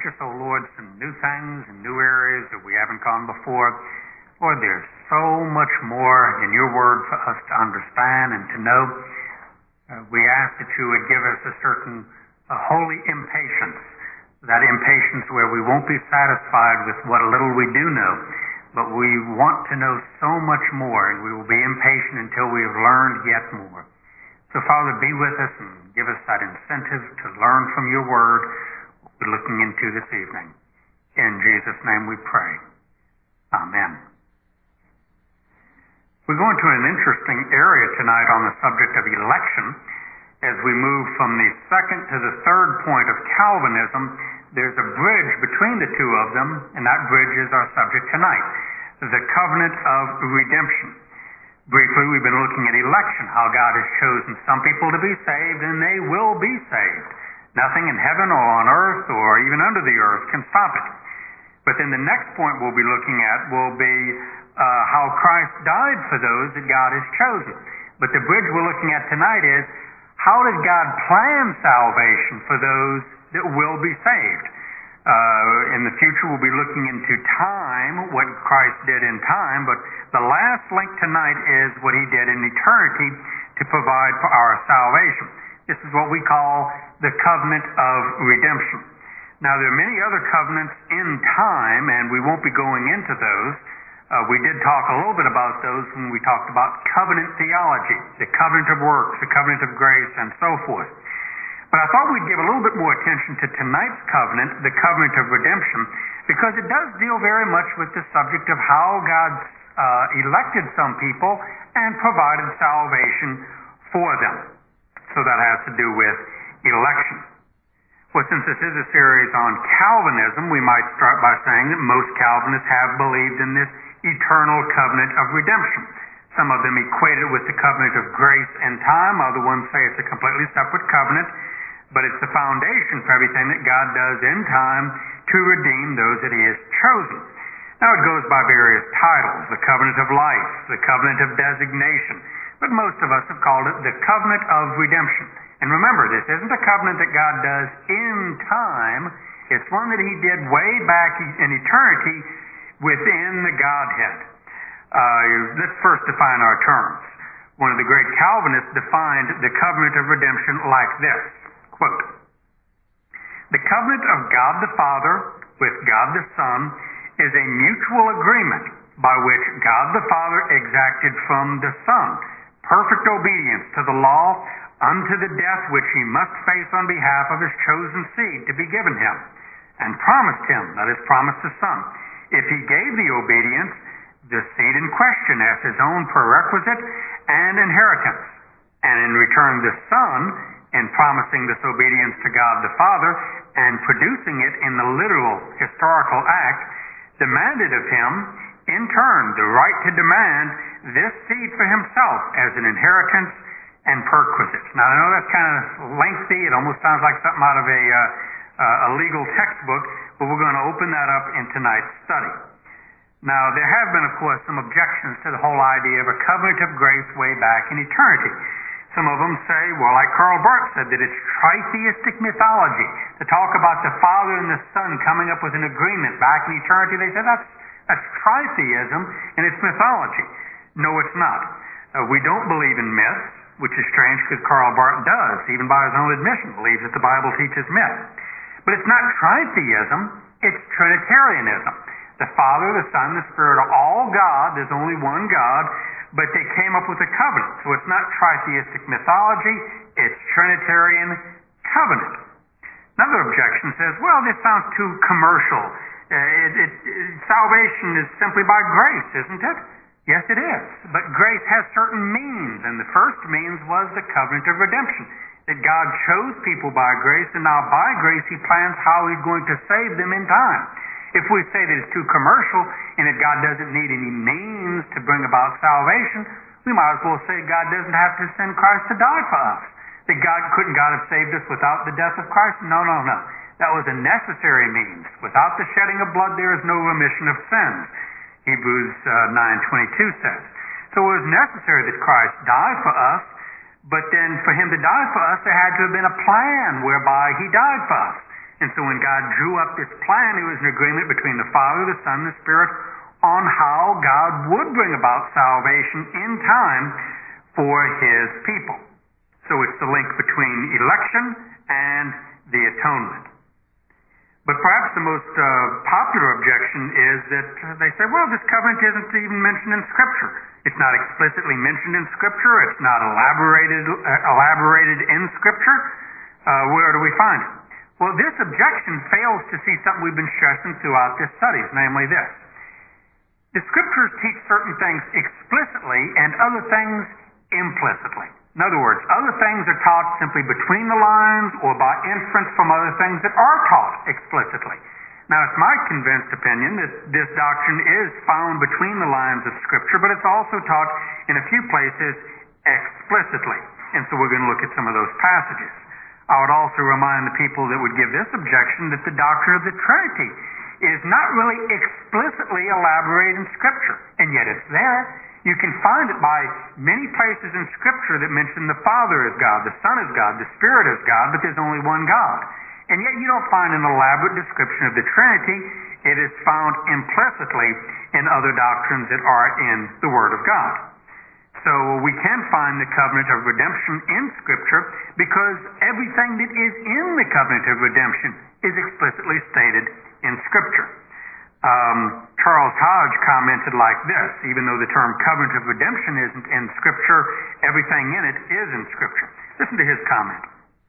teach us, oh Lord, some new things and new areas that we haven't gone before. Lord, there's so much more in your word for us to understand and to know. We ask that you would give us a certain holy impatience, that impatience where we won't be satisfied with what little we do know, but we want to know so much more, and we will be impatient until we have learned yet more. So, Father, be with us and give us that incentive to learn from your word what we're looking into this evening. In Jesus' name we pray. Amen. We're going to an interesting area tonight on the subject of election. As we move from the second to the third point of Calvinism, there's a bridge between the two of them, and that bridge is our subject tonight, the covenant of redemption. Briefly, we've been looking at election, how God has chosen some people to be saved, and they will be saved. Nothing in heaven or on earth or even under the earth can stop it. But then the next point we'll be looking at will be how Christ died for those that God has chosen. But the bridge we're looking at tonight is, how did God plan salvation for those that will be saved? In the future, we'll be looking into time, what Christ did in time, but the last link tonight is what he did in eternity to provide for our salvation. This is what we call the covenant of redemption. Now, there are many other covenants in time, and we won't be going into those. We did talk a little bit about those when we talked about covenant theology, the covenant of works, the covenant of grace, and so forth. But I thought we'd give a little bit more attention to tonight's covenant, the covenant of redemption, because it does deal very much with the subject of how God elected some people and provided salvation for them. So that has to do with election. Well, since this is a series on Calvinism, we might start by saying that most Calvinists have believed in this eternal covenant of redemption. Some of them equate it with the covenant of grace and time. Other ones say it's a completely separate covenant, but it's the foundation for everything that God does in time to redeem those that he has chosen. Now, it goes by various titles: the covenant of life, the covenant of designation, but most of us have called it the covenant of redemption. And remember, this isn't a covenant that God does in time. It's one that he did way back in eternity within the Godhead. Let's first define our terms. One of the great Calvinists defined the covenant of redemption like this, quote, "The covenant of God the Father with God the Son is a mutual agreement by which God the Father exacted from the Son perfect obedience to the law unto the death which he must face on behalf of his chosen seed to be given him, and promised him," that is, promised the Son, "if he gave the obedience, the seed in question as his own prerequisite and inheritance. And in return, the Son, in promising this obedience to God the Father and producing it in the literal historical act, demanded of him, in turn, the right to demand this seed for himself as an inheritance and perquisite." Now, I know that's kind of lengthy. It almost sounds like something out of a legal textbook, but we're going to open that up in tonight's study. Now, there have been, of course, some objections to the whole idea of a covenant of grace way back in eternity. Some of them say, well, like Karl Barth said, that it's tritheistic mythology. To talk about the Father and the Son coming up with an agreement back in eternity, they said that's tritheism and it's mythology. No, it's not. We don't believe in myths, which is strange because Karl Barth does, even by his own admission, believes that the Bible teaches myth. But it's not tritheism, it's Trinitarianism. The Father, the Son, the Spirit are all God. There's only one God, but they came up with a covenant. So it's not tritheistic mythology, it's Trinitarian covenant. Another objection says, well, this sounds too commercial. Salvation is simply by grace, isn't it? Yes, it is. But grace has certain means, and the first means was the covenant of redemption. That God chose people by grace, and now by grace he plans how he's going to save them in time. If we say that it's too commercial and that God doesn't need any means to bring about salvation, we might as well say God doesn't have to send Christ to die for us. That couldn't God have saved us without the death of Christ? No. That was a necessary means. Without the shedding of blood, there is no remission of sins. Hebrews 9:22 says. So it was necessary that Christ die for us, but then for him to die for us, there had to have been a plan whereby he died for us. And so when God drew up this plan, it was an agreement between the Father, the Son, and the Spirit on how God would bring about salvation in time for His people. So it's the link between election and the atonement. But perhaps the most popular objection is that they say, well, this covenant isn't even mentioned in Scripture. It's not explicitly mentioned in Scripture. It's not elaborated in Scripture. Where do we find it? Well, this objection fails to see something we've been stressing throughout this study, namely this. The Scriptures teach certain things explicitly and other things implicitly. In other words, other things are taught simply between the lines or by inference from other things that are taught explicitly. Now, it's my convinced opinion that this doctrine is found between the lines of Scripture, but it's also taught in a few places explicitly. And so we're going to look at some of those passages. I would also remind the people that would give this objection that the doctrine of the Trinity is not really explicitly elaborated in Scripture, and yet it's there. You can find it by many places in Scripture that mention the Father as God, the Son as God, the Spirit as God, but there's only one God. And yet you don't find an elaborate description of the Trinity. It is found implicitly in other doctrines that are in the Word of God. So we can find the covenant of redemption in Scripture because everything that is in the covenant of redemption is explicitly stated in Scripture. Charles Hodge commented like this: even though the term covenant of redemption isn't in Scripture, everything in it is in Scripture. Listen to his comment.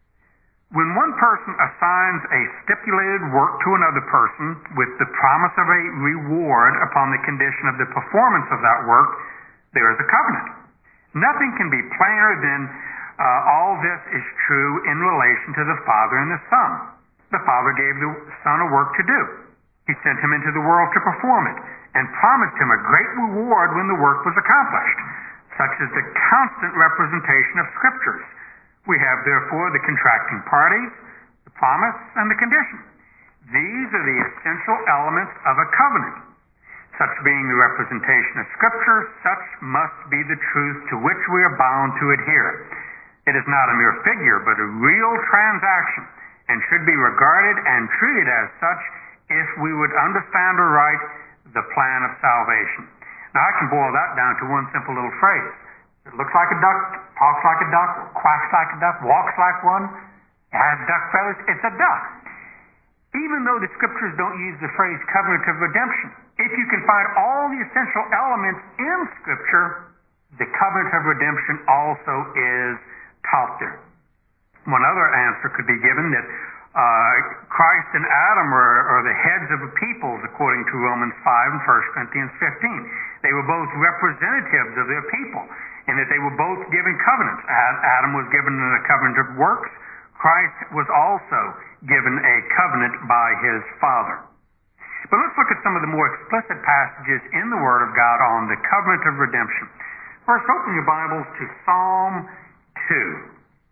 When one person assigns a stipulated work to another person with the promise of a reward upon the condition of the performance of that work, there is a covenant. Nothing can be plainer than all this is true in relation to the Father and the Son. The Father gave the Son a work to do. He sent him into the world to perform it and promised him a great reward when the work was accomplished. Such is the constant representation of Scriptures. We have, therefore, the contracting parties, the promise, and the condition. These are the essential elements of a covenant. Such being the representation of Scripture, such must be the truth to which we are bound to adhere. It is not a mere figure, but a real transaction, and should be regarded and treated as such if we would understand aright the plan of salvation. Now, I can boil that down to one simple little phrase. It looks like a duck, talks like a duck, quacks like a duck, walks like one, has duck feathers. It's a duck. Even though the Scriptures don't use the phrase covenant of redemption, if you can find all the essential elements in Scripture, the covenant of redemption also is taught there. One other answer could be given that Christ and Adam are the heads of the peoples, according to Romans 5 and 1 Corinthians 15. They were both representatives of their people, and that they were both given covenants. Adam was given a covenant of works. Christ was also given a covenant by his Father. But let's look at some of the more explicit passages in the Word of God on the covenant of redemption. First, open your Bibles to Psalm 2.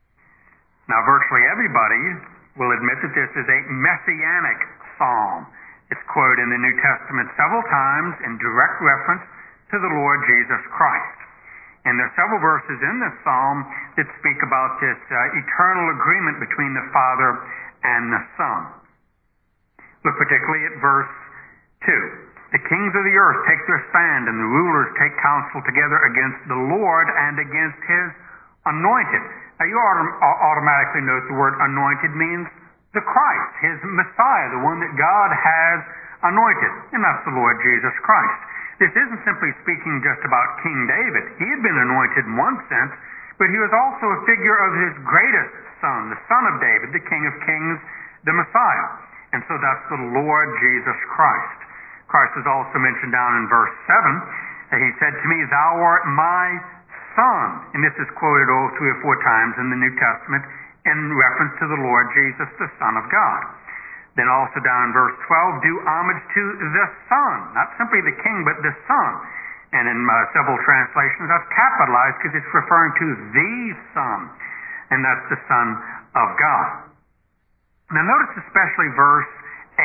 Now, virtually everybody will admit that this is a messianic psalm. It's quoted in the New Testament several times in direct reference to the Lord Jesus Christ. And there are several verses in this psalm that speak about this eternal agreement between the Father and the Son. Look particularly at verse 2. The kings of the earth take their stand, and the rulers take counsel together against the Lord and against His anointed. Now, you automatically note the word anointed means the Christ, His Messiah, the one that God has anointed, and that's the Lord Jesus Christ. This isn't simply speaking just about King David. He had been anointed in one sense, but he was also a figure of his greatest son, the Son of David, the King of Kings, the Messiah. And so that's the Lord Jesus Christ. Christ is also mentioned down in verse 7. He said to me, "Thou art my Son." And this is quoted 3 or 4 times in the New Testament in reference to the Lord Jesus, the Son of God. Then also down in verse 12, do homage to the Son. Not simply the King, but the Son. And in several translations, that's capitalized because it's referring to the Son. And that's the Son of God. Now notice especially verse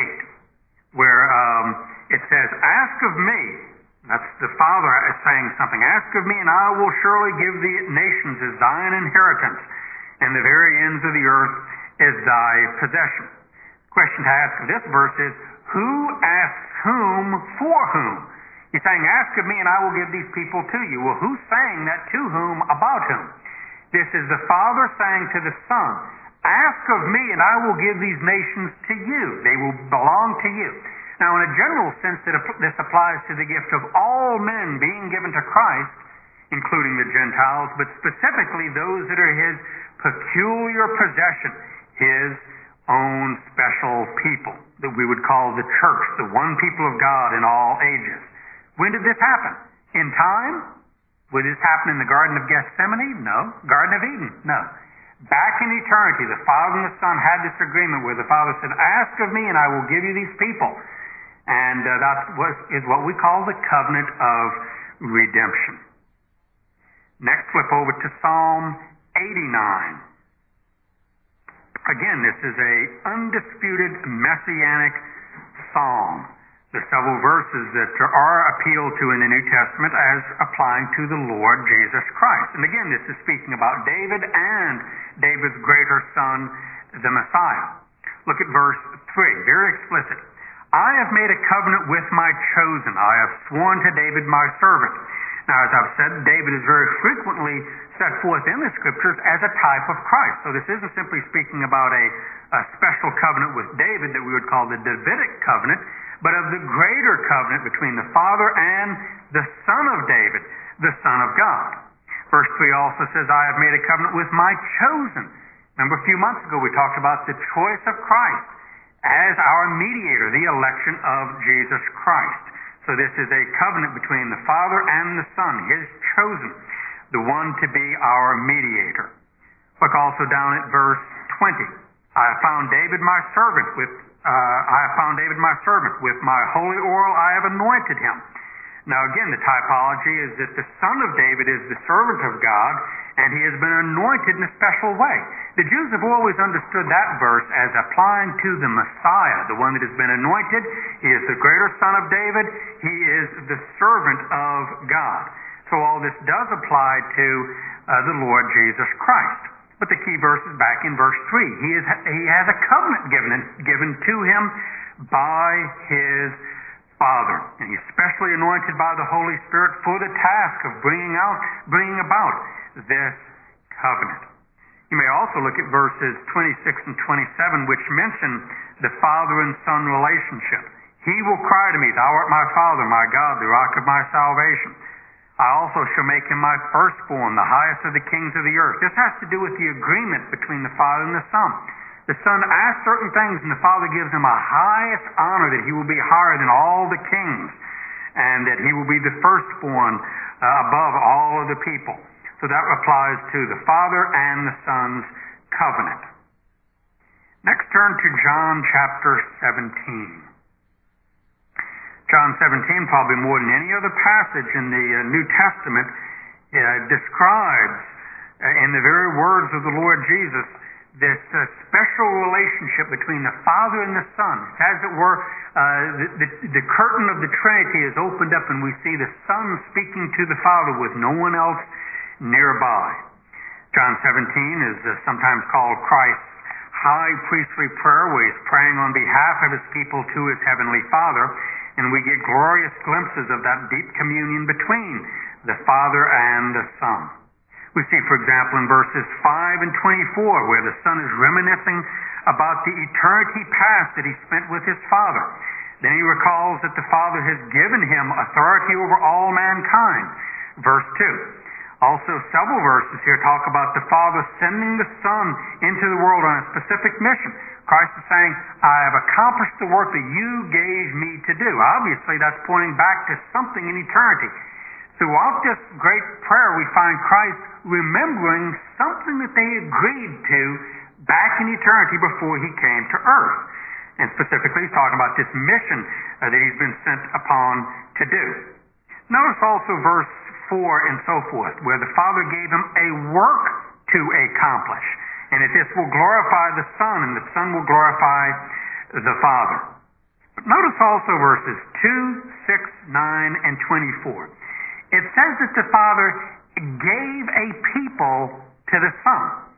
8, where it says, "Ask of me." That's the Father saying something. "Ask of me, and I will surely give the nations as thine inheritance, and the very ends of the earth as thy possession." Question to ask of this verse is, who asks whom for whom? He's saying, ask of me and I will give these people to you. Well, who's saying that to whom, about whom? This is the Father saying to the Son, ask of me and I will give these nations to you. They will belong to you. Now, in a general sense, this applies to the gift of all men being given to Christ, including the Gentiles, but specifically those that are His peculiar possession, His own special people, that we would call the church, the one people of God in all ages. When did this happen? In time? Would this happen in the Garden of Gethsemane? No. Garden of Eden? No. Back in eternity, the Father and the Son had this agreement where the Father said, ask of me and I will give you these people. And that is what we call the covenant of redemption. Next, flip over to Psalm 89. Again, this is a undisputed messianic psalm. There are several verses that are appealed to in the New Testament as applying to the Lord Jesus Christ. And again, this is speaking about David and David's greater son, the Messiah. Look at verse 3, very explicit. I have made a covenant with my chosen. I have sworn to David my servant. Now, as I've said, David is very frequently set forth in the Scriptures as a type of Christ. So this isn't simply speaking about a special covenant with David that we would call the Davidic covenant, but of the greater covenant between the Father and the Son of David, the Son of God. Verse 3 also says, I have made a covenant with my chosen. Remember a few months ago we talked about the choice of Christ as our mediator, the election of Jesus Christ. So this is a covenant between the Father and the Son, His chosen, the one to be our mediator. Look also down at verse 20. I have found David my servant with my holy oil I have anointed him. Now again, the typology is that the Son of David is the servant of God, and he has been anointed in a special way. The Jews have always understood that verse as applying to the Messiah, the one that has been anointed. He is the greater Son of David. He is the servant of God. So all this does apply to the Lord Jesus Christ. But the key verse is back in verse 3. He has a covenant given to him by his Father. And he's specially anointed by the Holy Spirit for the task of bringing about this covenant. You may also look at verses 26 and 27, which mention the Father and Son relationship. He will cry to me, Thou art my Father, my God, the rock of my salvation. I also shall make him my firstborn, the highest of the kings of the earth. This has to do with the agreement between the Father and the Son. The Son asks certain things, and the Father gives him a highest honor, that he will be higher than all the kings, and that he will be the firstborn above all of the people. So that applies to the Father and the Son's covenant. Next, turn to John chapter 17. John 17, probably more than any other passage in the New Testament, describes, in the very words of the Lord Jesus, this special relationship between the Father and the Son. It's as it were, the curtain of the Trinity is opened up and we see the Son speaking to the Father with no one else nearby. John 17 is sometimes called Christ's high priestly prayer, where he's praying on behalf of his people to his heavenly Father. And we get glorious glimpses of that deep communion between the Father and the Son. We see, for example, in verses 5 and 24, where the Son is reminiscing about the eternity past that he spent with his Father. Then he recalls that the Father has given him authority over all mankind. Verse 2. Also, several verses here talk about the Father sending the Son into the world on a specific mission. Christ is saying, I have accomplished the work that you gave me to do. Obviously, that's pointing back to something in eternity. Throughout this great prayer, we find Christ remembering something that they agreed to back in eternity before he came to earth. And specifically, he's talking about this mission that he's been sent upon to do. Notice also verse 4 and so forth, where the Father gave him a work to accomplish. And that this will glorify the Son, and the Son will glorify the Father. But notice also verses 2, 6, 9, and 24. It says that the Father gave a people to the Son.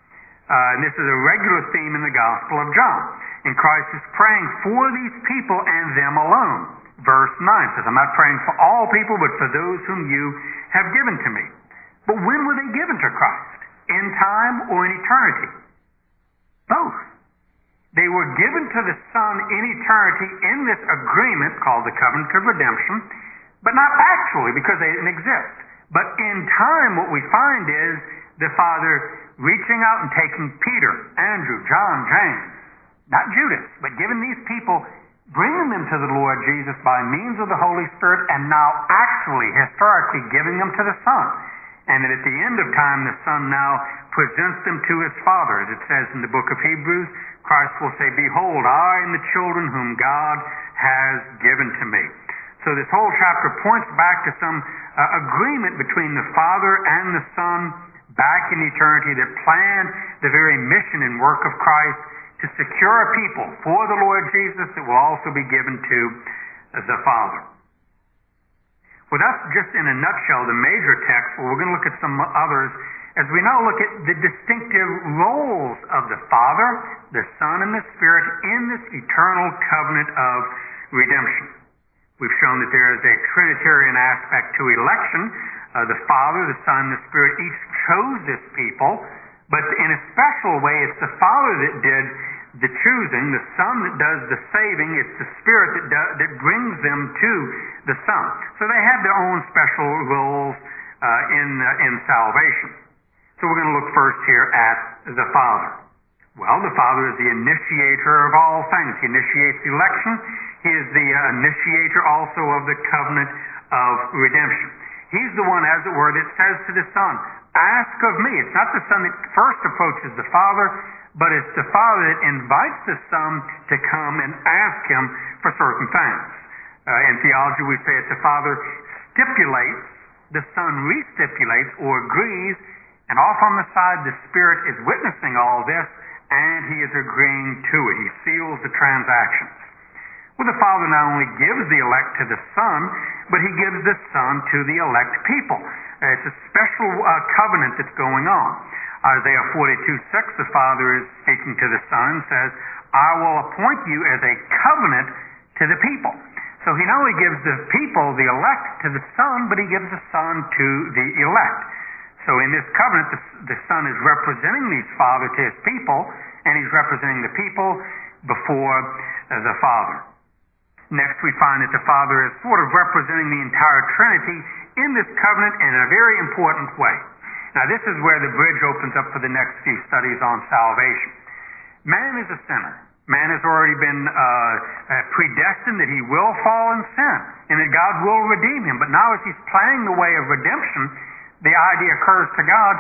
And this is a regular theme in the Gospel of John. And Christ is praying for these people and them alone. Verse 9 says, I'm not praying for all people, but for those whom you have given to me. But when were they given to Christ? In time or in eternity? Both. They were given to the Son in eternity in this agreement called the covenant of redemption, but not actually because they didn't exist. But in time, what we find is the Father reaching out and taking Peter, Andrew, John, James, not Judas, but giving these people, bringing them to the Lord Jesus by means of the Holy Spirit, and now actually, historically, giving them to the Son. And that at the end of time, the Son now presents them to His Father. As it says in the book of Hebrews, Christ will say, Behold, I and the children whom God has given to me. So this whole chapter points back to some agreement between the Father and the Son back in eternity that planned the very mission and work of Christ to secure a people for the Lord Jesus that will also be given to the Father. Well, that's just in a nutshell the major text. Well, we're going to look at some others as we now look at the distinctive roles of the Father, the Son, and the Spirit in this eternal covenant of redemption. We've shown that there is a Trinitarian aspect to election. The Father, the Son, and the Spirit each chose this people, but in a special way, it's the Father that did the choosing, the Son that does the saving, it's the Spirit that brings them to the Son. So they have their own special roles in salvation. So we're going to look first here at the Father. Well, the Father is the initiator of all things. He initiates election. He is the initiator also of the covenant of redemption. He's the one, as it were, that says to the Son, ask of me. It's not the Son that first approaches the Father, but it's the Father that invites the Son to come and ask Him for certain things. In theology, we say it's the Father stipulates, the Son restipulates or agrees, and off on the side, the Spirit is witnessing all this, and He is agreeing to it. He seals the transactions. Well, the Father not only gives the elect to the Son, but He gives the Son to the elect people. It's a special covenant that's going on. Isaiah 42:6, the Father is speaking to the Son and says, I will appoint you as a covenant to the people. So He not only gives the people, the elect, to the Son, but He gives the Son to the elect. So in this covenant, the Son is representing the Father to His people, and He's representing the people before the Father. Next, we find that the Father is sort of representing the entire Trinity in this covenant in a very important way. Now, this is where the bridge opens up for the next few studies on salvation. Man is a sinner. Man has already been predestined that he will fall in sin, and that God will redeem him. But now as He's planning the way of redemption, the idea occurs to God,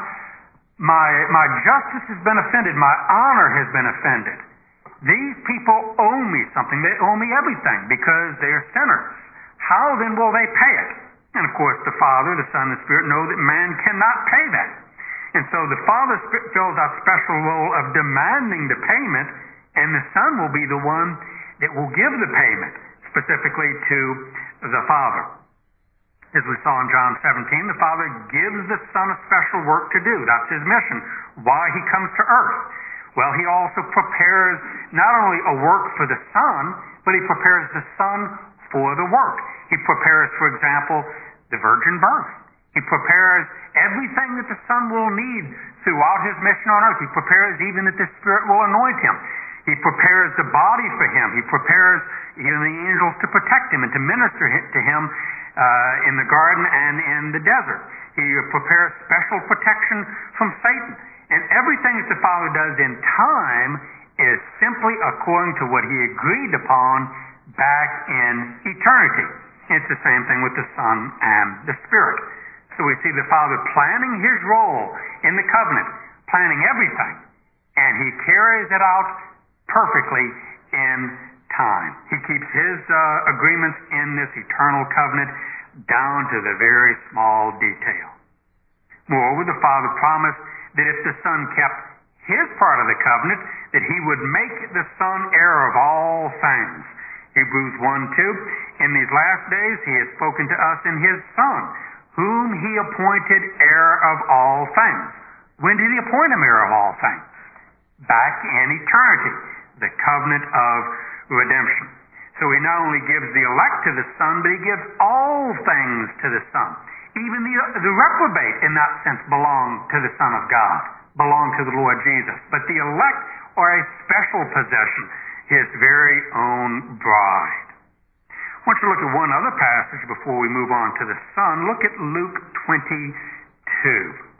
my justice has been offended, my honor has been offended. These people owe me something. They owe me everything because they are sinners. How then will they pay it? And of course, the Father, the Son, and the Spirit know that man cannot pay that. And so the Father fills out special role of demanding the payment, and the Son will be the one that will give the payment, specifically to the Father. As we saw in John 17, the Father gives the Son a special work to do. That's His mission, why He comes to earth. Well, He also prepares not only a work for the Son, but He prepares the Son for the work. He prepares, for example, the virgin birth. He prepares everything that the Son will need throughout His mission on earth. He prepares even that the Spirit will anoint Him. He prepares the body for Him. He prepares even the angels to protect Him and to minister to Him in the garden and in the desert. He prepares special protection from Satan. And everything that the Father does in time is simply according to what He agreed upon back in eternity. It's the same thing with the Son and the Spirit. So we see the Father planning His role in the covenant, planning everything, and He carries it out perfectly in time. He keeps His agreements in this eternal covenant down to the very small detail. Moreover, the Father promised that if the Son kept His part of the covenant, that He would make the Son heir of all things. Hebrews 1:2, in these last days He has spoken to us in His Son, whom He appointed heir of all things. When did He appoint Him heir of all things? back in eternity, the covenant of redemption. So he not only gives the elect to the Son, but he gives all things to the Son. Even the reprobate, in that sense, belong to the Son of God, belong to the Lord Jesus. But the elect are a special possession, his very own bride. I want you to look at one other passage before we move on to the Son. Look at Luke 22.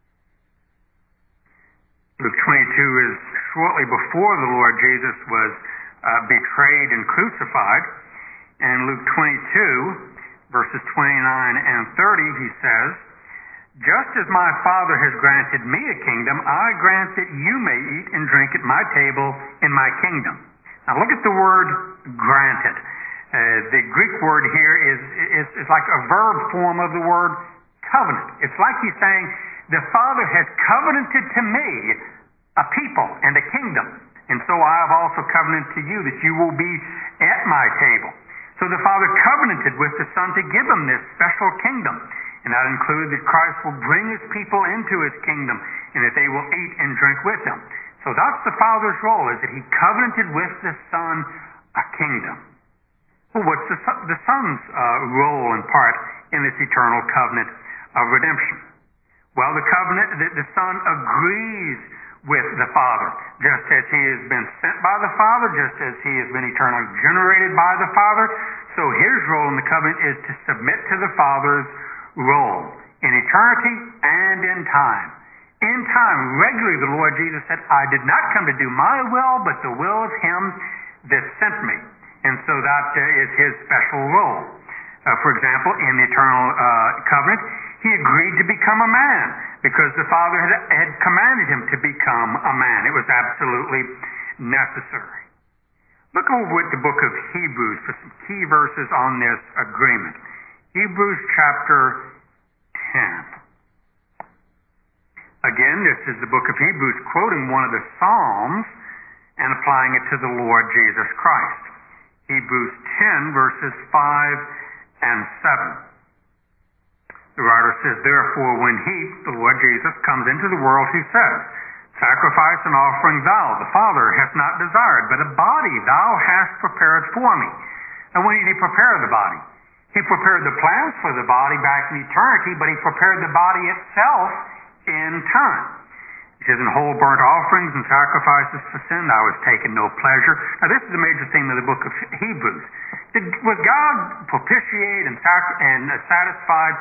Luke 22 is shortly before the Lord Jesus was betrayed and crucified. And Luke 22, verses 29 and 30, he says, "Just as my Father has granted me a kingdom, I grant that you may eat and drink at my table in my kingdom." Now look at the word granted. The Greek word here is like a verb form of the word covenant. It's like he's saying, the Father has covenanted to me a people and a kingdom, and so I have also covenanted to you that you will be at my table. So the Father covenanted with the Son to give him this special kingdom, and that included that Christ will bring his people into his kingdom and that they will eat and drink with him. So that's the Father's role, is that he covenanted with the Son a kingdom. Well, what's the Son's role and part in this eternal covenant of redemption? Well, the Son agrees with the Father, just as he has been sent by the Father, just as he has been eternally generated by the Father. So his role in the covenant is to submit to the Father's role in eternity and in time. In time, regularly the Lord Jesus said, "I did not come to do my will, but the will of him that sent me." And so that is his special role. For example, in the eternal covenant, he agreed to become a man because the Father had commanded him to become a man. It was absolutely necessary. Look over at the book of Hebrews for some key verses on this agreement. Hebrews chapter 10. Again, this is the book of Hebrews quoting one of the Psalms and applying it to the Lord Jesus Christ. Hebrews 10, verses 5 and 7. The writer says, "Therefore, when he, the Lord Jesus, comes into the world, he says, 'Sacrifice and offering thou, the Father, hast not desired, but a body thou hast prepared for me.'" And when did he prepare the body? He prepared the plans for the body back in eternity, but he prepared the body itself in time. He says, "In whole burnt offerings and sacrifices for sin thou hast taken no pleasure." Now this is a major theme of the book of Hebrews. Was God propitiate and satisfied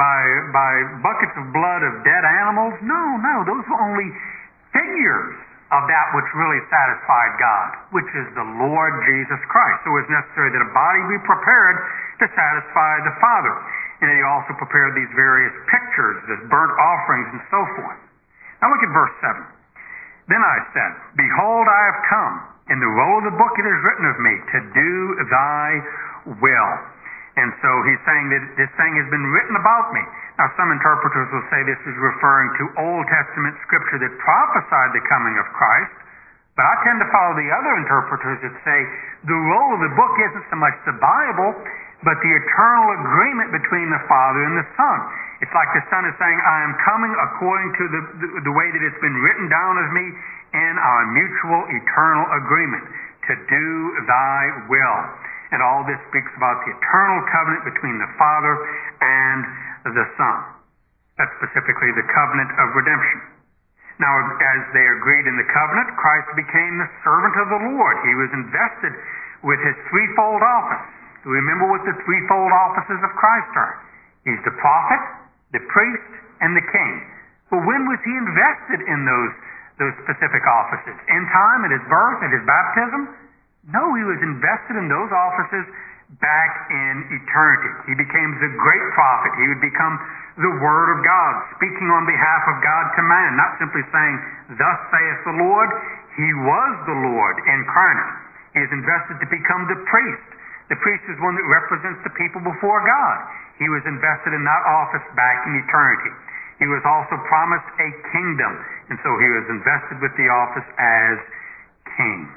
by buckets of blood of dead animals? No, those were only figures of that which really satisfied God, which is the Lord Jesus Christ. So it was necessary that a body be prepared to satisfy the Father. And he also prepared these various pictures, the burnt offerings and so forth. Now look at verse 7. "Then I said, Behold, I have come. In the roll of the book it is written of me, to do thy will." And so he's saying that this thing has been written about me. Now some interpreters will say this is referring to Old Testament scripture that prophesied the coming of Christ. But I tend to follow the other interpreters that say the roll of the book isn't so much the Bible, but the eternal agreement between the Father and the Son. It's like the Son is saying, "I am coming according to the way that it's been written down of me in our mutual eternal agreement, to do thy will." And all this speaks about the eternal covenant between the Father and the Son. That's specifically the covenant of redemption. Now, as they agreed in the covenant, Christ became the servant of the Lord. He was invested with his threefold office. Do you remember what the threefold offices of Christ are? He's the prophet, the priest, and the king. But when was he invested in those specific offices? In time, at his birth, at his baptism? No, he was invested in those offices back in eternity. He became the great prophet. He would become the Word of God, speaking on behalf of God to man, not simply saying, "Thus saith the Lord." He was the Lord incarnate. He is invested to become the priest. The priest is one that represents the people before God. He was invested in that office back in eternity. He was also promised a kingdom, and so he was invested with the office as king.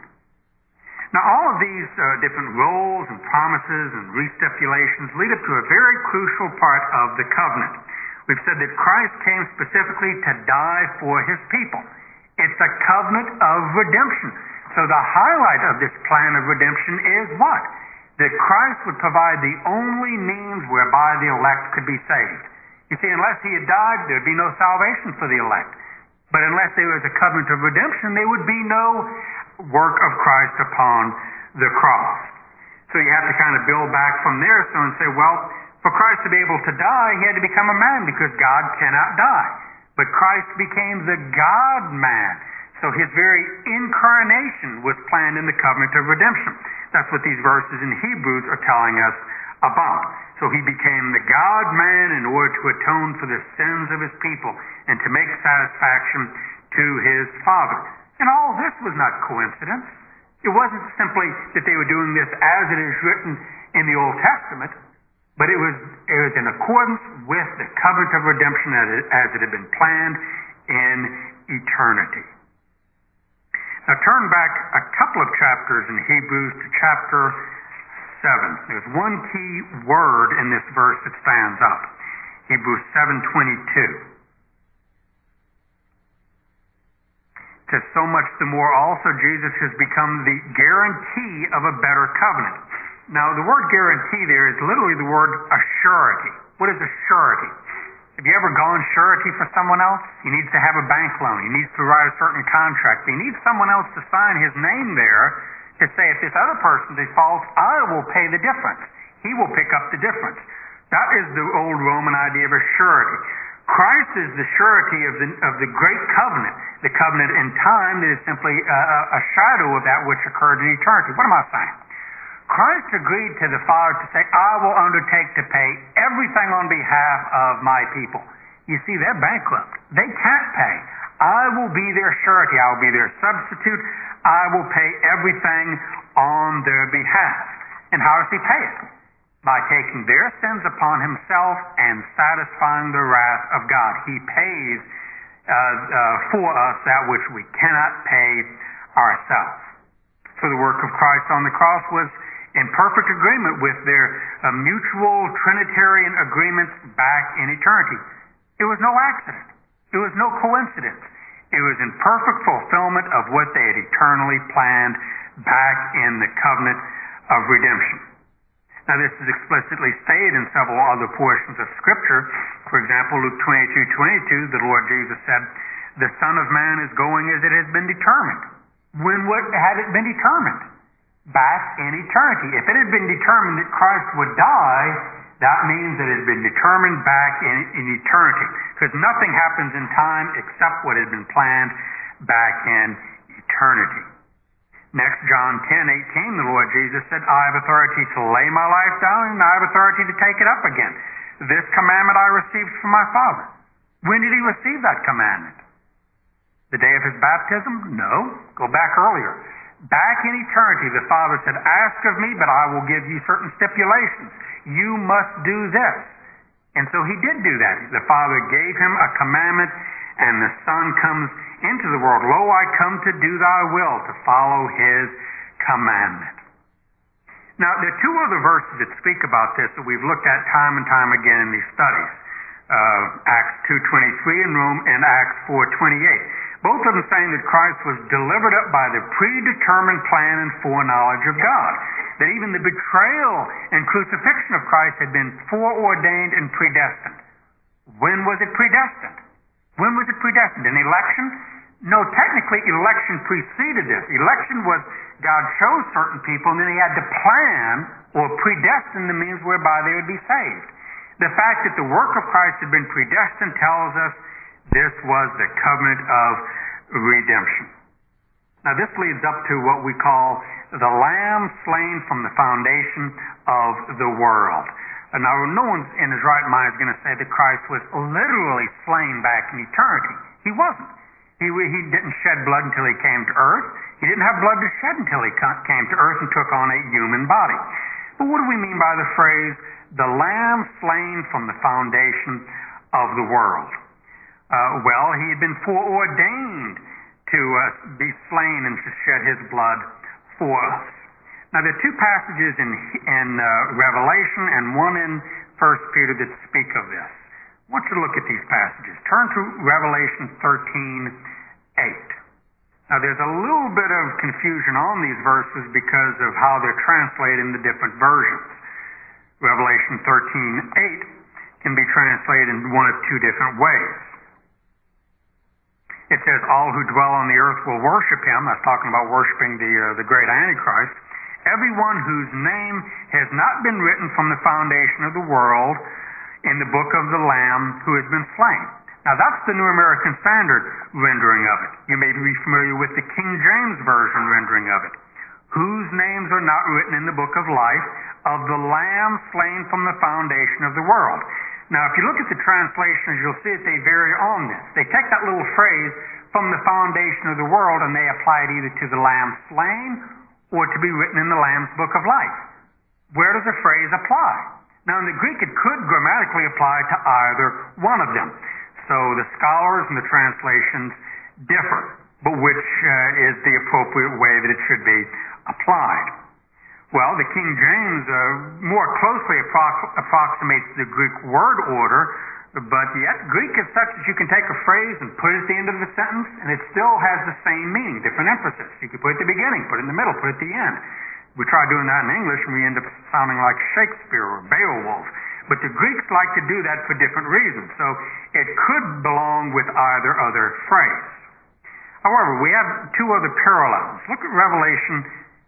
Now, all of these different roles and promises and restipulations lead up to a very crucial part of the covenant. We've said that Christ came specifically to die for his people. It's a covenant of redemption. So the highlight of this plan of redemption is what? That Christ would provide the only means whereby the elect could be saved. You see, unless he had died, there would be no salvation for the elect. But unless there was a covenant of redemption, there would be no work of Christ upon the cross. So you have to kind of build back from there and say, well, for Christ to be able to die, he had to become a man because God cannot die. But Christ became the God-man. So his very incarnation was planned in the covenant of redemption. That's what these verses in Hebrews are telling us about. So he became the God-man in order to atone for the sins of his people and to make satisfaction to his Father. And all this was not coincidence. It wasn't simply that they were doing this as it is written in the Old Testament, but it was in accordance with the covenant of redemption as it had been planned in eternity. Now turn back a couple of chapters in Hebrews to chapter 7. There's one key word in this verse that stands out. Hebrews 7:22. It says, so much the more also Jesus has become the guarantee of a better covenant. Now the word guarantee there is literally the word assurity. What is a surety? Have you ever gone surety for someone else? He needs to have a bank loan. He needs to write a certain contract. He needs someone else to sign his name there to say, if this other person defaults, I will pay the difference. He will pick up the difference. That is the old Roman idea of a surety. Christ is the surety of the great covenant, the covenant in time that is simply a shadow of that which occurred in eternity. What am I saying? Christ agreed to the Father to say, I will undertake to pay everything on behalf of my people. You see, they're bankrupt. They can't pay. I will be their surety. I will be their substitute. I will pay everything on their behalf. And how does he pay it? By taking their sins upon himself and satisfying the wrath of God. He pays for us that which we cannot pay ourselves. So the work of Christ on the cross was in perfect agreement with their mutual Trinitarian agreements back in eternity. It was no accident. It was no coincidence. It was in perfect fulfillment of what they had eternally planned back in the covenant of redemption. Now this is explicitly stated in several other portions of Scripture. For example, Luke 22:22, the Lord Jesus said, the Son of Man is going as it has been determined. When had it been determined? Back in eternity. If it had been determined that Christ would die, that means that it had been determined back in eternity. Because nothing happens in time except what had been planned back in eternity. Next, John 10:18, the Lord Jesus said, I have authority to lay my life down, and I have authority to take it up again. This commandment I received from my Father. When did he receive that commandment? The day of his baptism? No. Go back earlier. Back in eternity, the Father said, ask of me, but I will give you certain stipulations. You must do this. And so he did do that. The Father gave him a commandment, and the Son comes into the world. Lo, I come to do thy will, to follow his commandment. Now, there are two other verses that speak about this that we've looked at time and time again in these studies. Acts 2:23 and Acts 4:28. Both of them saying that Christ was delivered up by the predetermined plan and foreknowledge of God. That even the betrayal and crucifixion of Christ had been foreordained and predestined. When was it predestined? When was it predestined? In election? No, technically election preceded this. Election was God chose certain people and then he had to plan or predestine the means whereby they would be saved. The fact that the work of Christ had been predestined tells us this was the covenant of redemption. Now this leads up to what we call the Lamb slain from the foundation of the world. Now no one in his right mind is going to say that Christ was literally slain back in eternity. He wasn't. He didn't shed blood until he came to earth. He didn't have blood to shed until he came to earth and took on a human body. But what do we mean by the phrase, the Lamb slain from the foundation of the world? Well, he had been foreordained to be slain and to shed his blood for us. Now, there are two passages in Revelation and one in 1 Peter that speak of this. I want you to look at these passages. Turn to Revelation 13:8. Now, there's a little bit of confusion on these verses because of how they're translated in the different versions. Revelation 13:8 can be translated in one of two different ways. It says, all who dwell on the earth will worship him. That's talking about worshiping the great Antichrist. Everyone whose name has not been written from the foundation of the world in the book of the Lamb who has been slain. Now, that's the New American Standard rendering of it. You may be familiar with the King James Version rendering of it. Whose names are not written in the book of life of the Lamb slain from the foundation of the world. Now, if you look at the translations, you'll see that they vary on this. They take that little phrase, from the foundation of the world, and they apply it either to the Lamb slain or to be written in the Lamb's book of life. Where does the phrase apply? Now, in the Greek, it could grammatically apply to either one of them. So the scholars and the translations differ, but which is the appropriate way that it should be applied? Well, the King James more closely approximates the Greek word order, but yet Greek is such that you can take a phrase and put it at the end of the sentence, and it still has the same meaning, different emphasis. You could put it at the beginning, put it in the middle, put it at the end. We try doing that in English, and we end up sounding like Shakespeare or Beowulf. But the Greeks like to do that for different reasons, so it could belong with either other phrase. However, we have two other parallels. Look at Revelation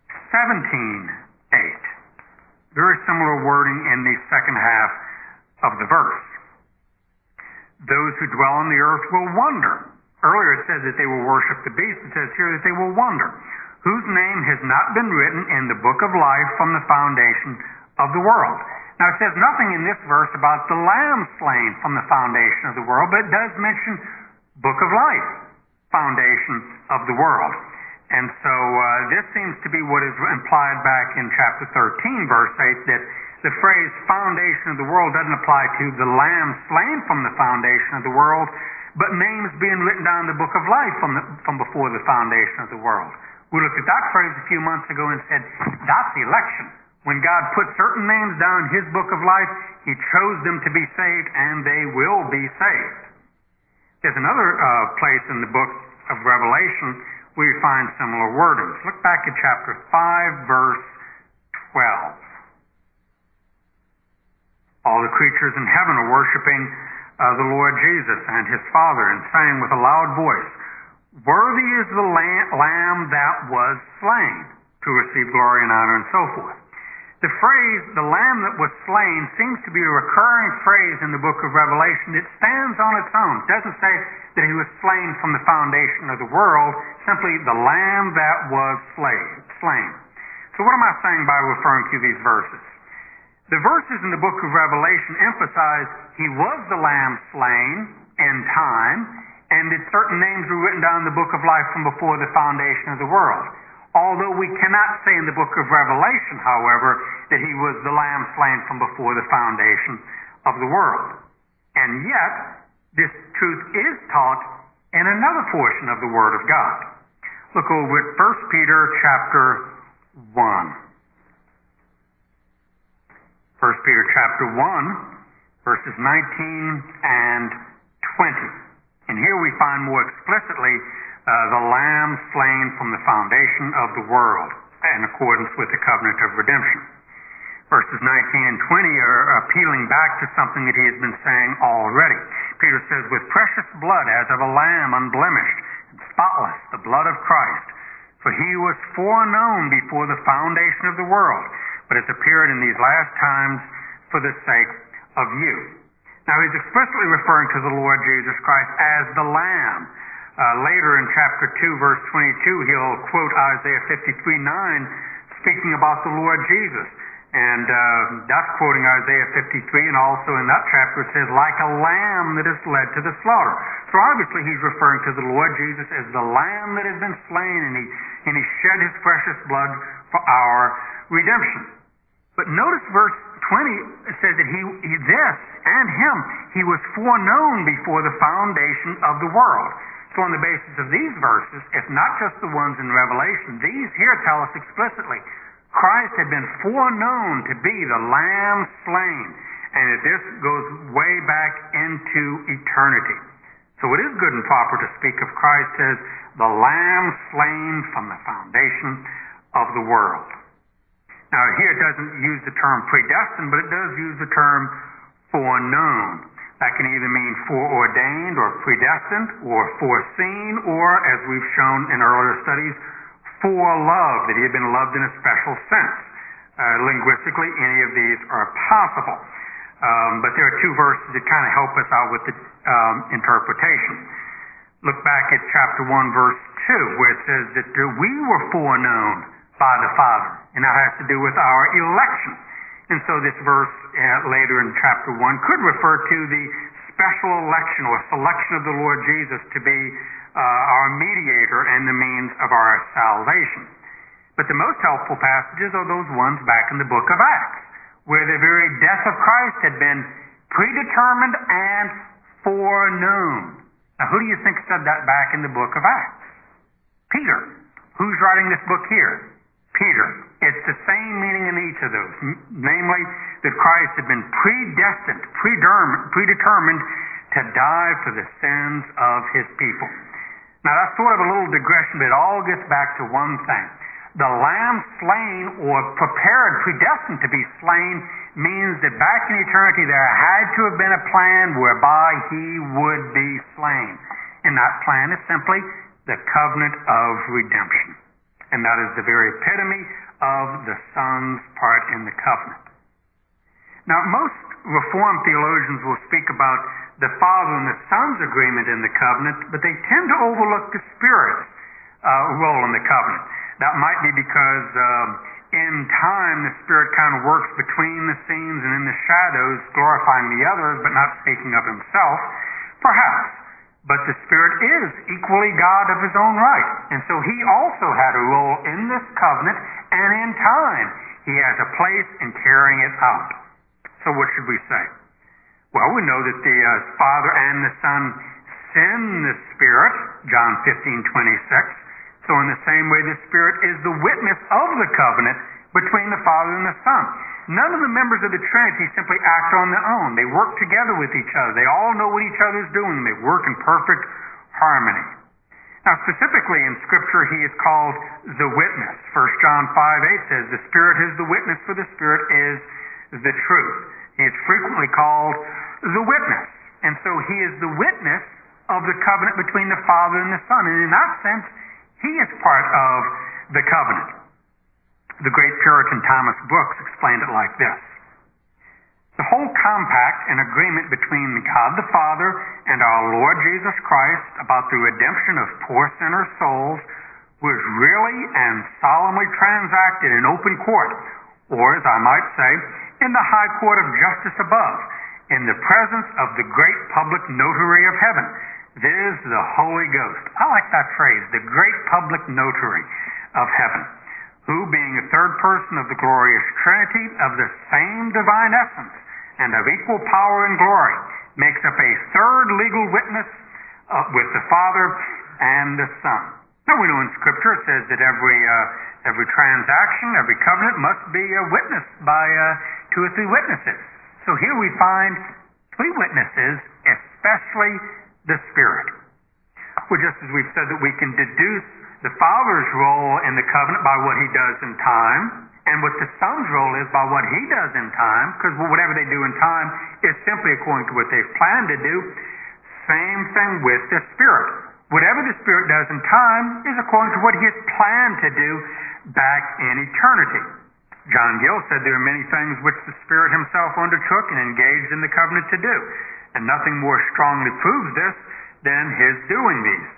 17:8. Very similar wording in the second half of the verse. Those who dwell on the earth will wonder. Earlier it said that they will worship the beast. It says here that they will wonder. Whose name has not been written in the book of life from the foundation of the world. Now it says nothing in this verse about the Lamb slain from the foundation of the world, but it does mention book of life, foundation of the world. And so this seems to be what is implied back in chapter 13, verse 8, that the phrase foundation of the world doesn't apply to the Lamb slain from the foundation of the world, but names being written down in the book of life from before the foundation of the world. We looked at that phrase a few months ago and said, that's election. When God put certain names down in his book of life, he chose them to be saved, and they will be saved. There's another place in the book of Revelation where you find similar wordings. Look back at chapter 5, verse 12. All the creatures in heaven are worshiping the Lord Jesus and his Father, and saying with a loud voice, worthy is the Lamb that was slain to receive glory and honor and so forth. The phrase, the Lamb that was slain, seems to be a recurring phrase in the book of Revelation. It stands on its own. It doesn't say that he was slain from the foundation of the world, simply the Lamb that was slain. So what am I saying by referring to these verses? The verses in the book of Revelation emphasize he was the Lamb slain in time, and that certain names were written down in the book of life from before the foundation of the world. Although we cannot say in the book of Revelation, however, that he was the Lamb slain from before the foundation of the world. And yet, this truth is taught in another portion of the Word of God. Look over at 1 Peter chapter 1. 1 Peter chapter 1, verses 19 and 20. And here we find more explicitly the Lamb slain from the foundation of the world in accordance with the covenant of redemption. Verses 19 and 20 are appealing back to something that he has been saying already. Peter says, with precious blood as of a lamb unblemished and spotless, the blood of Christ. For he was foreknown before the foundation of the world, but has appeared in these last times for the sake of you. Now he's explicitly referring to the Lord Jesus Christ as the Lamb. Later in chapter 2, verse 22, he'll quote Isaiah 53:9, speaking about the Lord Jesus. And that's quoting Isaiah 53, and also in that chapter it says, like a lamb that is led to the slaughter. So obviously he's referring to the Lord Jesus as the Lamb that has been slain, and he shed his precious blood for our redemption. But notice verse 20, it says that he was foreknown before the foundation of the world. So on the basis of these verses, if not just the ones in Revelation, these here tell us explicitly Christ had been foreknown to be the Lamb slain, and that this goes way back into eternity. So it is good and proper to speak of Christ as the Lamb slain from the foundation of the world. Now here it doesn't use the term predestined, but it does use the term foreknown. That can either mean foreordained or predestined or foreseen, or, as we've shown in earlier studies, foreloved, that he had been loved in a special sense. Linguistically, any of these are possible. But there are two verses that kind of help us out with the interpretation. Look back at chapter 1, verse 2, where it says that we were foreknown by the Father, and that has to do with our election. And so this verse later in chapter 1 could refer to the special election or selection of the Lord Jesus to be our mediator and the means of our salvation. But the most helpful passages are those ones back in the book of Acts, where the very death of Christ had been predetermined and foreknown. Now, who do you think said that back in the book of Acts? Peter. Who's writing this book here? Peter. It's the same meaning in each of those, namely that Christ had been predestined, predetermined to die for the sins of his people. Now, that's sort of a little digression, but it all gets back to one thing. The lamb slain or prepared, predestined to be slain, means that back in eternity there had to have been a plan whereby he would be slain. And that plan is simply the covenant of redemption. And that is the very epitome of the Son's part in the covenant. Now, most Reformed theologians will speak about the Father and the Son's agreement in the covenant, but they tend to overlook the Spirit's role in the covenant. That might be because in time the Spirit kind of works between the scenes and in the shadows, glorifying the others, but not speaking of himself. Perhaps. But the Spirit is equally God of his own right. And so he also had a role in this covenant, and in time he has a place in carrying it out. So what should we say? Well, we know that the Father and the Son send the Spirit, John 15:26. So in the same way, the Spirit is the witness of the covenant between the Father and the Son. None of the members of the Trinity simply act on their own. They work together with each other. They all know what each other is doing. They work in perfect harmony. Now, specifically in Scripture, he is called the witness. 1 John 5:8 says, the Spirit is the witness, for the Spirit is the truth. He is frequently called the witness. And so he is the witness of the covenant between the Father and the Son. And in that sense, he is part of the covenant. The great Puritan Thomas Brooks explained it like this. The whole compact and agreement between God the Father and our Lord Jesus Christ about the redemption of poor sinner souls was really and solemnly transacted in open court, or as I might say, in the high court of justice above, in the presence of the great public notary of heaven, viz. The Holy Ghost. I like that phrase, the great public notary of heaven, who, being a third person of the glorious Trinity, of the same divine essence, and of equal power and glory, makes up a third legal witness with the Father and the Son. Now we know in Scripture it says that every transaction, every covenant must be witnessed by 2 or 3 witnesses. So here we find 3 witnesses, especially the Spirit. Well, just as we've said that we can deduce the Father's role in the covenant by what he does in time, and what the Son's role is by what he does in time, because whatever they do in time is simply according to what they've planned to do. Same thing with the Spirit. Whatever the Spirit does in time is according to what he has planned to do back in eternity. John Gill said there are many things which the Spirit himself undertook and engaged in the covenant to do, and nothing more strongly proves this than his doing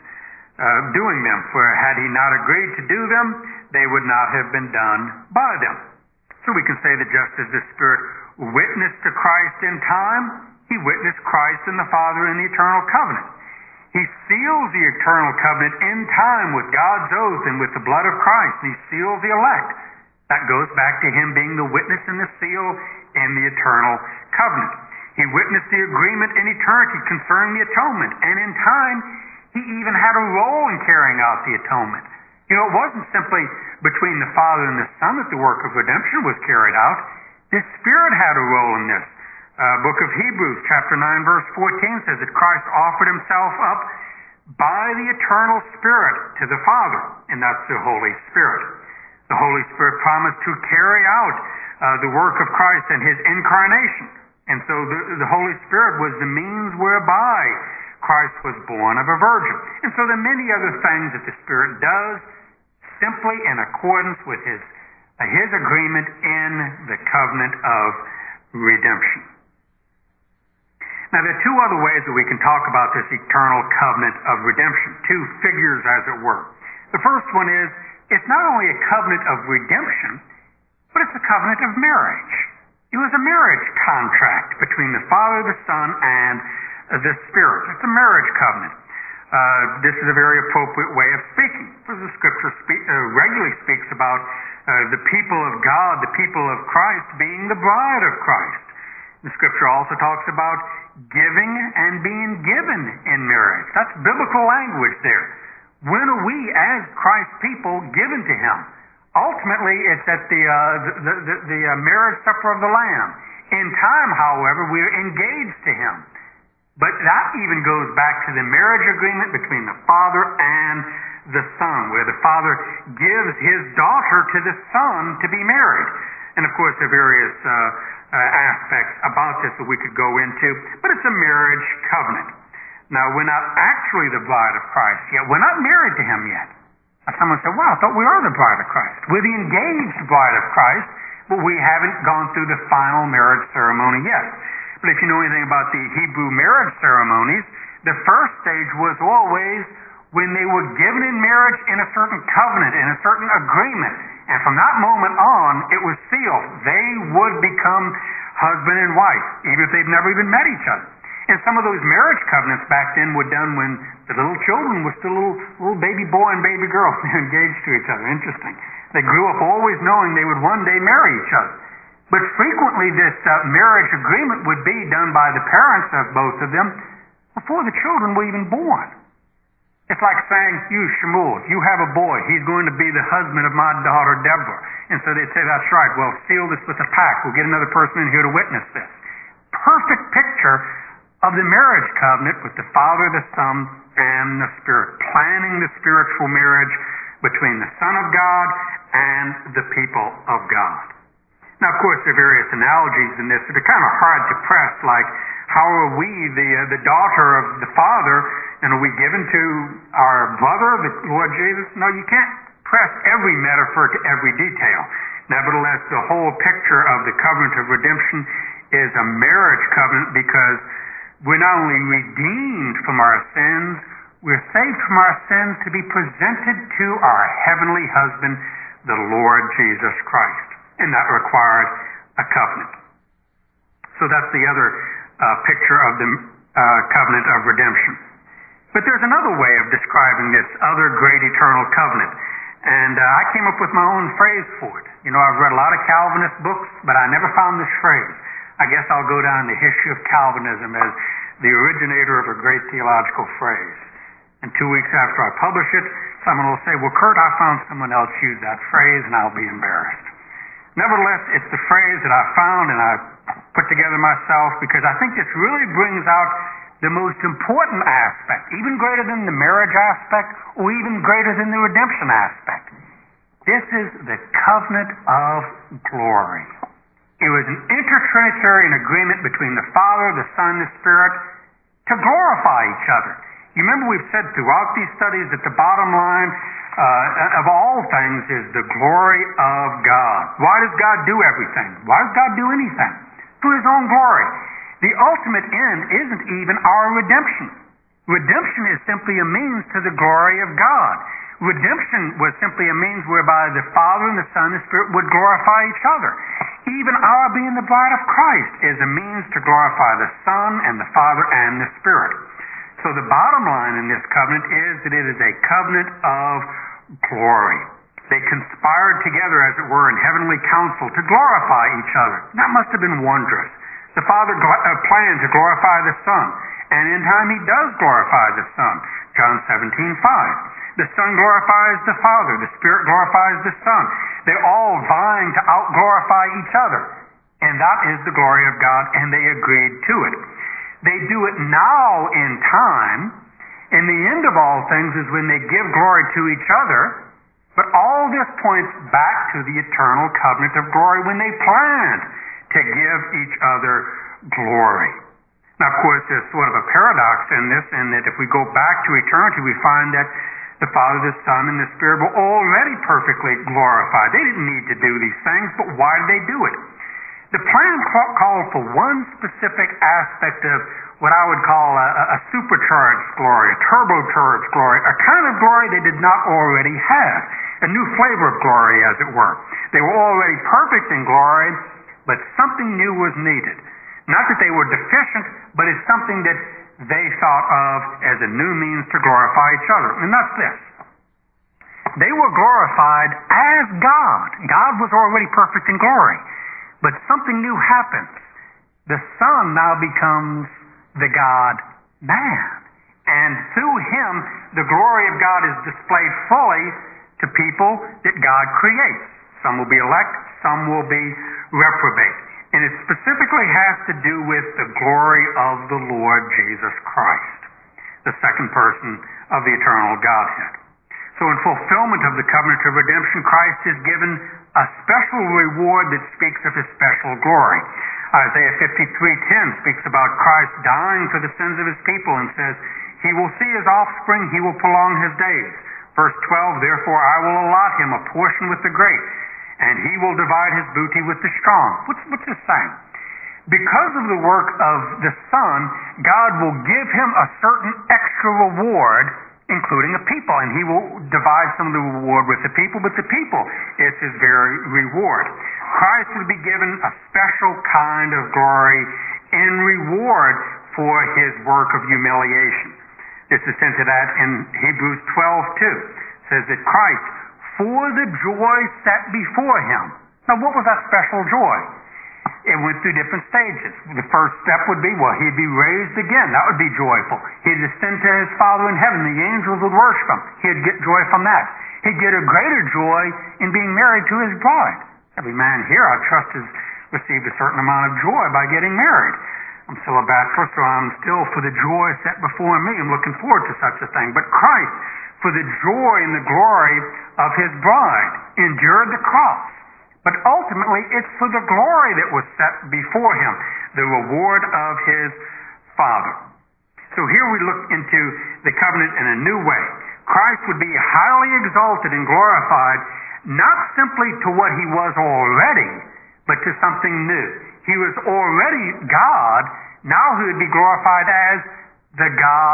them. For had he not agreed to do them, they would not have been done by them. So we can say that just as the Spirit witnessed to Christ in time, he witnessed Christ and the Father in the eternal covenant. He seals the eternal covenant in time with God's oath and with the blood of Christ. He seals the elect. That goes back to him being the witness and the seal in the eternal covenant. He witnessed the agreement in eternity concerning the atonement, and in time, he even had a role in carrying out the atonement. You know, it wasn't simply between the Father and the Son that the work of redemption was carried out. The Spirit had a role in this. Book of Hebrews, chapter 9, verse 14 says that Christ offered himself up by the eternal Spirit to the Father, and that's the Holy Spirit. The Holy Spirit promised to carry out the work of Christ and his incarnation. And so the Holy Spirit was the means whereby Christ was born of a virgin. And so there are many other things that the Spirit does simply in accordance with his agreement in the covenant of redemption. Now, there are two other ways that we can talk about this eternal covenant of redemption, two figures, as it were. The first one is, it's not only a covenant of redemption, but it's a covenant of marriage. It was a marriage contract between the Father, the Son, and the Spirit. It's a marriage covenant. This is a very appropriate way of speaking, because the Scripture regularly speaks about the people of God, the people of Christ, being the bride of Christ. The Scripture also talks about giving and being given in marriage. That's biblical language there. When are we, as Christ's people, given to him? Ultimately, it's at the marriage supper of the Lamb. In time, however, we're engaged to him. But that even goes back to the marriage agreement between the Father and the Son, where the Father gives his daughter to the Son to be married. And of course, there are various aspects about this that we could go into, but it's a marriage covenant. Now, we're not actually the bride of Christ yet. We're not married to him yet. Someone said, well, I thought we are the bride of Christ. We're the engaged bride of Christ, but we haven't gone through the final marriage ceremony yet. But if you know anything about the Hebrew marriage ceremonies, the first stage was always when they were given in marriage in a certain covenant, in a certain agreement. And from that moment on, it was sealed. They would become husband and wife, even if they've never even met each other. And some of those marriage covenants back then were done when the little children were still little baby boy and baby girl. They were engaged to each other. Interesting. They grew up always knowing they would one day marry each other. But frequently this marriage agreement would be done by the parents of both of them before the children were even born. It's like saying, you, Shmuel, you have a boy. He's going to be the husband of my daughter, Deborah. And so they'd say, that's right. Well, seal this with a pact. We'll get another person in here to witness this. Perfect picture of the marriage covenant with the Father, the Son, and the Spirit. Planning the spiritual marriage between the Son of God and the people of God. Now, of course, there are various analogies in this that are kind of hard to press, like, how are we the daughter of the Father, and are we given to our brother, the Lord Jesus? No, you can't press every metaphor to every detail. Nevertheless, the whole picture of the covenant of redemption is a marriage covenant, because we're not only redeemed from our sins, we're saved from our sins to be presented to our heavenly husband, the Lord Jesus Christ. And that required a covenant. So that's the other picture of the covenant of redemption. But there's another way of describing this other great eternal covenant. And I came up with my own phrase for it. You know, I've read a lot of Calvinist books, but I never found this phrase. I guess I'll go down the history of Calvinism as the originator of a great theological phrase. And 2 weeks after I publish it, someone will say, well, Kurt, I found someone else use that phrase, and I'll be embarrassed. Nevertheless, it's the phrase that I found and I put together myself, because I think this really brings out the most important aspect, even greater than the marriage aspect or even greater than the redemption aspect. This is the covenant of glory. It was an intertrinitarian agreement between the Father, the Son, and the Spirit to glorify each other. You remember we've said throughout these studies that the bottom line of all things is the glory of God. Why does God do everything? Why does God do anything? For his own glory. The ultimate end isn't even our redemption. Redemption is simply a means to the glory of God. Redemption was simply a means whereby the Father and the Son and the Spirit would glorify each other. Even our being the bride of Christ is a means to glorify the Son and the Father and the Spirit. So the bottom line in this covenant is that it is a covenant of glory. They conspired together, as it were, in heavenly council to glorify each other. That must have been wondrous. The Father planned to glorify the Son, and in time he does glorify the Son. John 17:5. The Son glorifies the Father. The Spirit glorifies the Son. They're all vying to out-glorify each other. and that is the glory of God, and they agreed to it. They do it now in time, and the end of all things is when they give glory to each other, but all this points back to the eternal covenant of glory when they planned to give each other glory. Now, of course, there's sort of a paradox in this, in that if we go back to eternity, we find that the Father, the Son, and the Spirit were already perfectly glorified. They didn't need to do these things, but why did they do it? The plan called for one specific aspect of what I would call a supercharged glory, a turbocharged glory, a kind of glory they did not already have, a new flavor of glory, as it were. They were already perfect in glory, but something new was needed. Not that they were deficient, but it's something that they thought of as a new means to glorify each other. And that's this. They were glorified as God. God was already perfect in glory. But something new happens. The Son now becomes the God-man. And through him, the glory of God is displayed fully to people that God creates. Some will be elect, some will be reprobate. And it specifically has to do with the glory of the Lord Jesus Christ, the second person of the eternal Godhead. So in fulfillment of the covenant of redemption, Christ is given a special reward that speaks of his special glory. Isaiah 53:10 speaks about Christ dying for the sins of his people and says, he will see his offspring, he will prolong his days. Verse 12, therefore I will allot him a portion with the great, and he will divide his booty with the strong. What's this saying? Because of the work of the Son, God will give him a certain extra reward, including a people, and he will divide some of the reward with the people, but the people is his very reward. Christ would be given a special kind of glory in reward for his work of humiliation. This is sent to that in Hebrews 12:2. It says that Christ, for the joy set before him. Now, what was that special joy? It went through different stages. The first step would be, well, he'd be raised again. That would be joyful. He'd ascend to his Father in heaven. The angels would worship him. He'd get joy from that. He'd get a greater joy in being married to his bride. Every man here, I trust, has received a certain amount of joy by getting married. I'm still a bachelor, so I'm still for the joy set before me. I'm looking forward to such a thing. But Christ, for the joy and the glory of his bride, endured the cross. But ultimately, it's for the glory that was set before him, the reward of his Father. So here we look into the covenant in a new way. Christ would be highly exalted and glorified, not simply to what he was already, but to something new. He was already God, now he would be glorified as the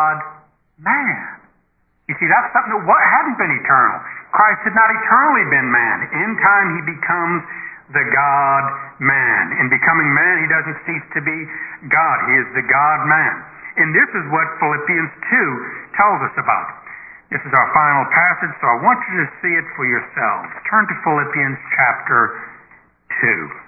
God-man. You see, that's something that hadn't been eternal. Christ had not eternally been man. In time, he becomes the God-man. In becoming man, he doesn't cease to be God. He is the God-man. And this is what Philippians 2 tells us about. This is our final passage, so I want you to see it for yourselves. Turn to Philippians chapter 2.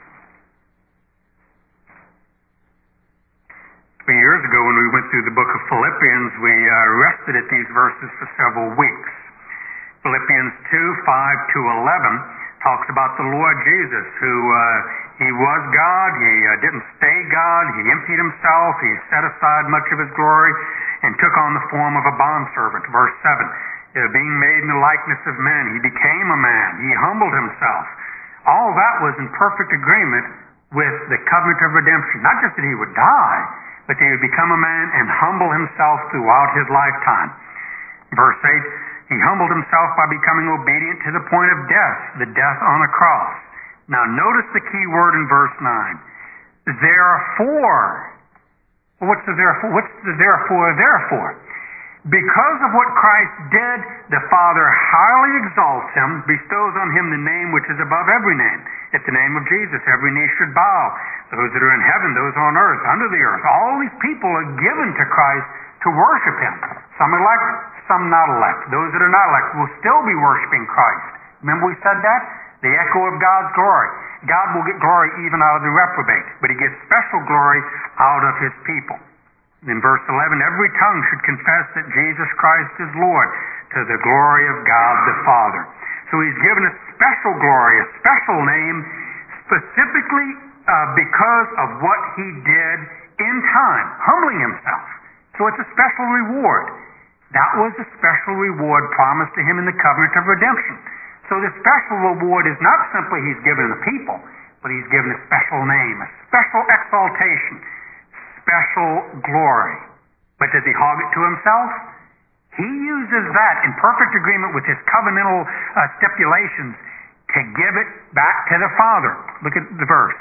3 years ago, when we went through the book of Philippians, we rested at these verses for several weeks. Philippians 2:5-11 talks about the Lord Jesus, who he was God, he didn't stay God, he emptied himself, he set aside much of his glory, and took on the form of a bondservant. Verse 7, being made in the likeness of men, he became a man, he humbled himself. All that was in perfect agreement with the covenant of redemption. Not just that he would die, but that he would become a man and humble himself throughout his lifetime. Verse 8, he humbled himself by becoming obedient to the point of death, the death on a cross. Now notice the key word in verse 9. Therefore. Well, what's the therefore? What's the therefore? Because of what Christ did, the Father highly exalts him, bestows on him the name which is above every name. At the name of Jesus, every knee should bow. Those that are in heaven, those on earth, under the earth. All these people are given to Christ to worship him. Some elect, some not elect. Those that are not elect will still be worshiping Christ. Remember we said that? The echo of God's glory. God will get glory even out of the reprobate, but he gets special glory out of his people. In verse 11, every tongue should confess that Jesus Christ is Lord, to the glory of God the Father. So he's given a special glory, a special name, specifically because of what he did in time, humbling himself. So it's a special reward. That was a special reward promised to him in the covenant of redemption. So the special reward is not simply he's given the people, but he's given a special name, a special exaltation, special glory. But does he hog it to himself? He uses that in perfect agreement with his covenantal stipulations to give it back to the Father. Look at the verse.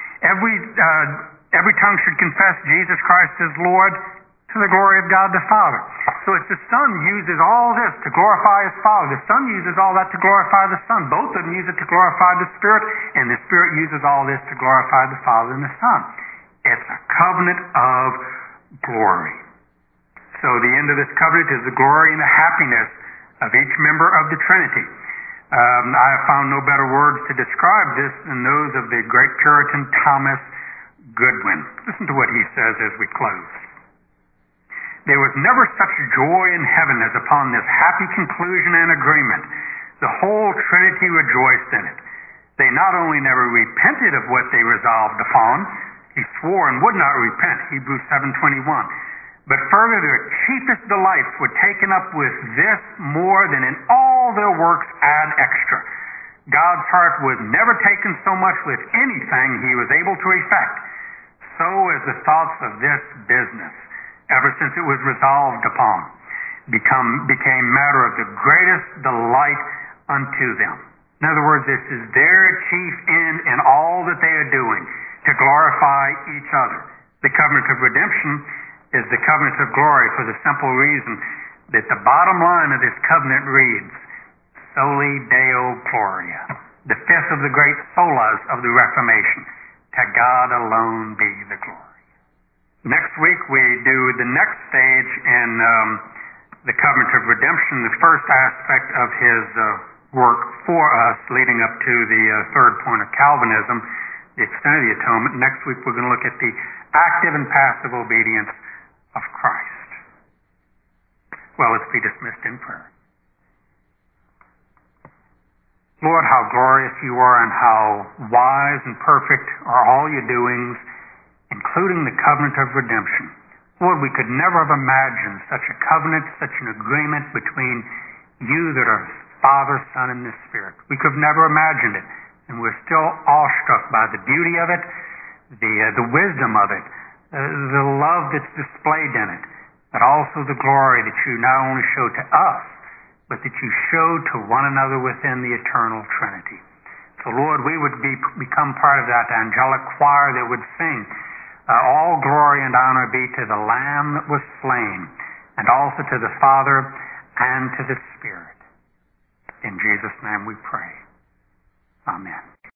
Every tongue should confess Jesus Christ is Lord, to the glory of God the Father. So it's the Son uses all this to glorify his Father. The Son uses all that to glorify the Son. Both of them use it to glorify the Spirit, and the Spirit uses all this to glorify the Father and the Son. It's a covenant of glory. So the end of this covenant is the glory and the happiness of each member of the Trinity. I have found no better words to describe this than those of the great Puritan Thomas Goodwin. Listen to what he says as we close. There was never such joy in heaven as upon this happy conclusion and agreement. The whole Trinity rejoiced in it. They not only never repented of what they resolved upon, he swore and would not repent, Hebrews 7:21. But further, their chiefest delights were taken up with this more than in all their works ad extra. God's heart was never taken so much with anything he was able to effect, so as the thoughts of this business, ever since it was resolved upon, became matter of the greatest delight unto them. In other words, this is their chief end in all that they are doing, to glorify each other. The covenant of redemption is the covenant of glory for the simple reason that the bottom line of this covenant reads, Soli Deo Gloria, the fifth of the great solas of the Reformation. To God alone be the glory. Next week we do the next stage in the covenant of redemption, the first aspect of his work for us leading up to the third point of Calvinism, the extent of the atonement. Next week we're going to look at the active and passive obedience of Christ. Well, let's be dismissed in prayer. Lord, how glorious you are and how wise and perfect are all your doings, including the covenant of redemption. Lord, we could never have imagined such a covenant, such an agreement between you that are Father, Son, and the Spirit. We could have never imagined it, and we're still awestruck by the beauty of it, the wisdom of it, the love that's displayed in it, but also the glory that you not only show to us, but that you show to one another within the eternal Trinity. So, Lord, we would become part of that angelic choir that would sing, all glory and honor be to the Lamb that was slain, and also to the Father and to the Spirit. In Jesus' name we pray. Amen.